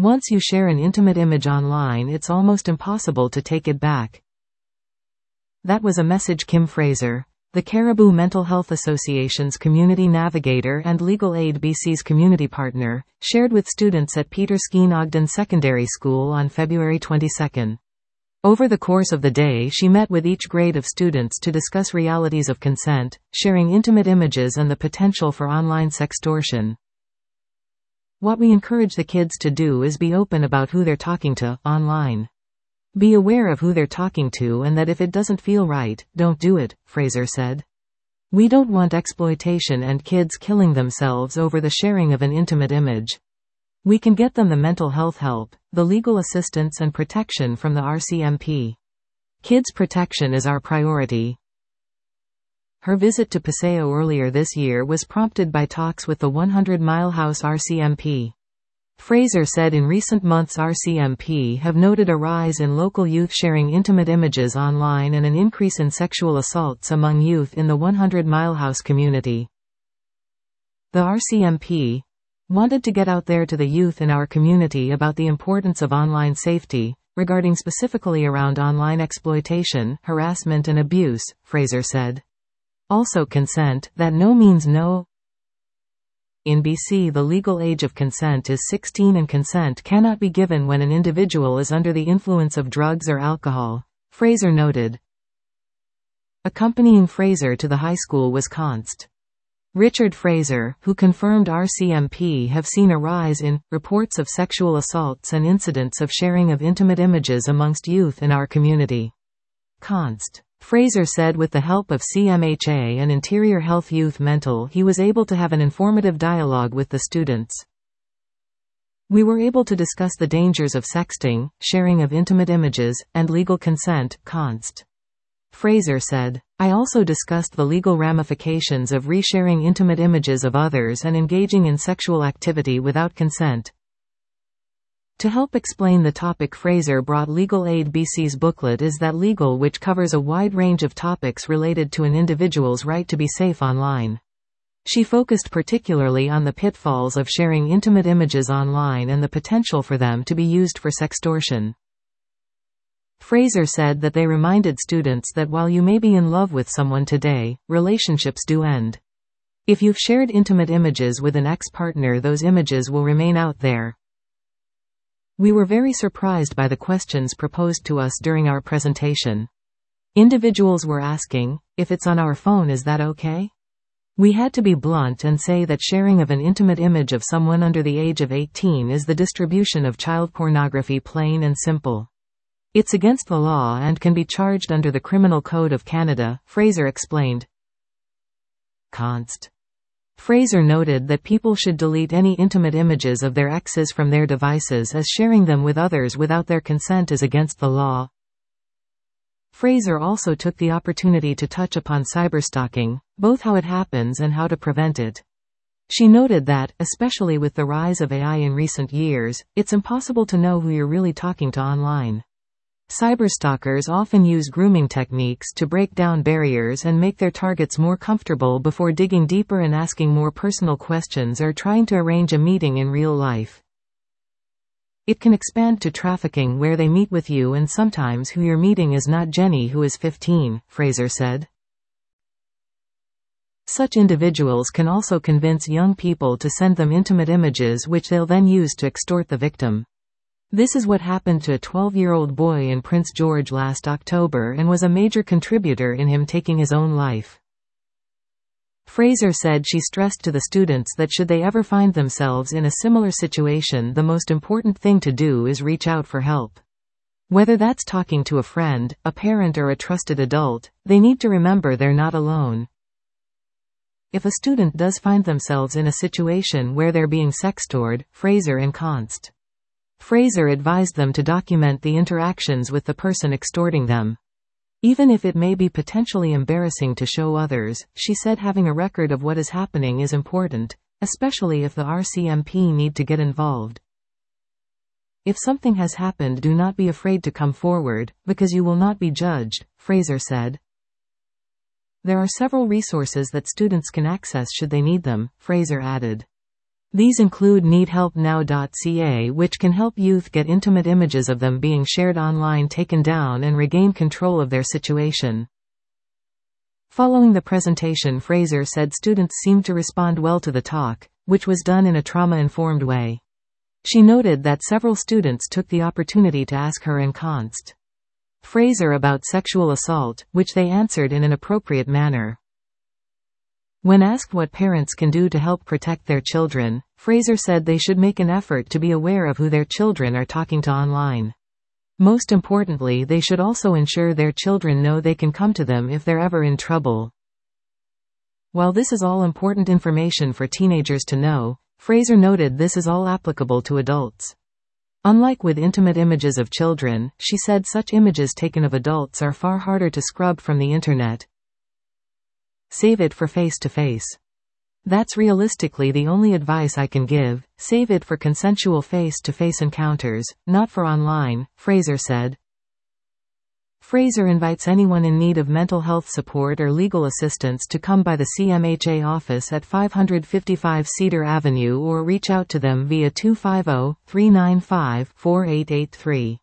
Once you share an intimate image online, it's almost impossible to take it back. That was a message Kim Fraser, the Caribou Mental Health Association's community navigator and Legal Aid BC's community partner, shared with students at Peter Skeen Ogden Secondary School on February 22. Over the course of the day, she met with each grade of students to discuss realities of consent, sharing intimate images and the potential for online sextortion. What we encourage the kids to do is be open about who they're talking to online. Be aware of who they're talking to and that if it doesn't feel right, don't do it, Fraser said. We don't want exploitation and kids killing themselves over the sharing of an intimate image. We can get them the mental health help, the legal assistance and protection from the RCMP. Kids' protection is our priority. Her visit to Paseo earlier this year was prompted by talks with the 100 Mile House RCMP. Fraser said in recent months RCMP have noted a rise in local youth sharing intimate images online and an increase in sexual assaults among youth in the 100 Mile House community. The RCMP wanted to get out there to the youth in our community about the importance of online safety, regarding specifically around online exploitation, harassment and abuse, Fraser said. Also consent, that no means no. In BC, the legal age of consent is 16 and consent cannot be given when an individual is under the influence of drugs or alcohol, Fraser noted. Accompanying Fraser to the high school was Const. Richard Fraser, who confirmed RCMP have seen a rise in reports of sexual assaults and incidents of sharing of intimate images amongst youth in our community. Const. Fraser said with the help of CMHA and Interior Health Youth Mental he was able to have an informative dialogue with the students. We were able to discuss the dangers of sexting, sharing of intimate images, and legal consent, Const. Fraser said. I also discussed the legal ramifications of resharing intimate images of others and engaging in sexual activity without consent. To help explain the topic, Fraser brought Legal Aid BC's booklet Is That Legal, which covers a wide range of topics related to an individual's right to be safe online. She focused particularly on the pitfalls of sharing intimate images online and the potential for them to be used for sextortion. Fraser said that they reminded students that while you may be in love with someone today, relationships do end. If you've shared intimate images with an ex-partner, those images will remain out there. We were very surprised by the questions proposed to us during our presentation. Individuals were asking, if it's on our phone, is that okay? We had to be blunt and say that sharing of an intimate image of someone under the age of 18 is the distribution of child pornography, plain and simple. It's against the law and can be charged under the Criminal Code of Canada, Fraser explained. Const. Fraser noted that people should delete any intimate images of their exes from their devices as sharing them with others without their consent is against the law. Fraser also took the opportunity to touch upon cyberstalking, both how it happens and how to prevent it. She noted that, especially with the rise of AI in recent years, it's impossible to know who you're really talking to online. Cyberstalkers often use grooming techniques to break down barriers and make their targets more comfortable before digging deeper and asking more personal questions or trying to arrange a meeting in real life. It can expand to trafficking where they meet with you and sometimes who you're meeting is not Jenny who is 15, Fraser said. Such individuals can also convince young people to send them intimate images which they'll then use to extort the victim. This is what happened to a 12-year-old boy in Prince George last October and was a major contributor in him taking his own life. Fraser said she stressed to the students that should they ever find themselves in a similar situation, the most important thing to do is reach out for help. Whether that's talking to a friend, a parent or a trusted adult, they need to remember they're not alone. If a student does find themselves in a situation where they're being sextorted, Fraser and Const. Fraser advised them to document the interactions with the person extorting them. Even if it may be potentially embarrassing to show others, she said having a record of what is happening is important, especially if the RCMP need to get involved. If something has happened, do not be afraid to come forward, because you will not be judged, Fraser said. There are several resources that students can access should they need them, Fraser added. These include needhelpnow.ca, which can help youth get intimate images of them being shared online taken down and regain control of their situation. Following the presentation, Fraser said students seemed to respond well to the talk, which was done in a trauma-informed way. She noted that several students took the opportunity to ask her and Const. Fraser about sexual assault, which they answered in an appropriate manner. When asked what parents can do to help protect their children, Fraser said they should make an effort to be aware of who their children are talking to online. Most importantly, they should also ensure their children know they can come to them if they're ever in trouble. While this is all important information for teenagers to know, Fraser noted this is all applicable to adults. Unlike with intimate images of children, she said such images taken of adults are far harder to scrub from the internet. Save it for face-to-face. That's realistically the only advice I can give. Save it for consensual face-to-face encounters, not for online, Fraser said. Fraser invites anyone in need of mental health support or legal assistance to come by the CMHA office at 555 Cedar Avenue or reach out to them via 250-395-4883.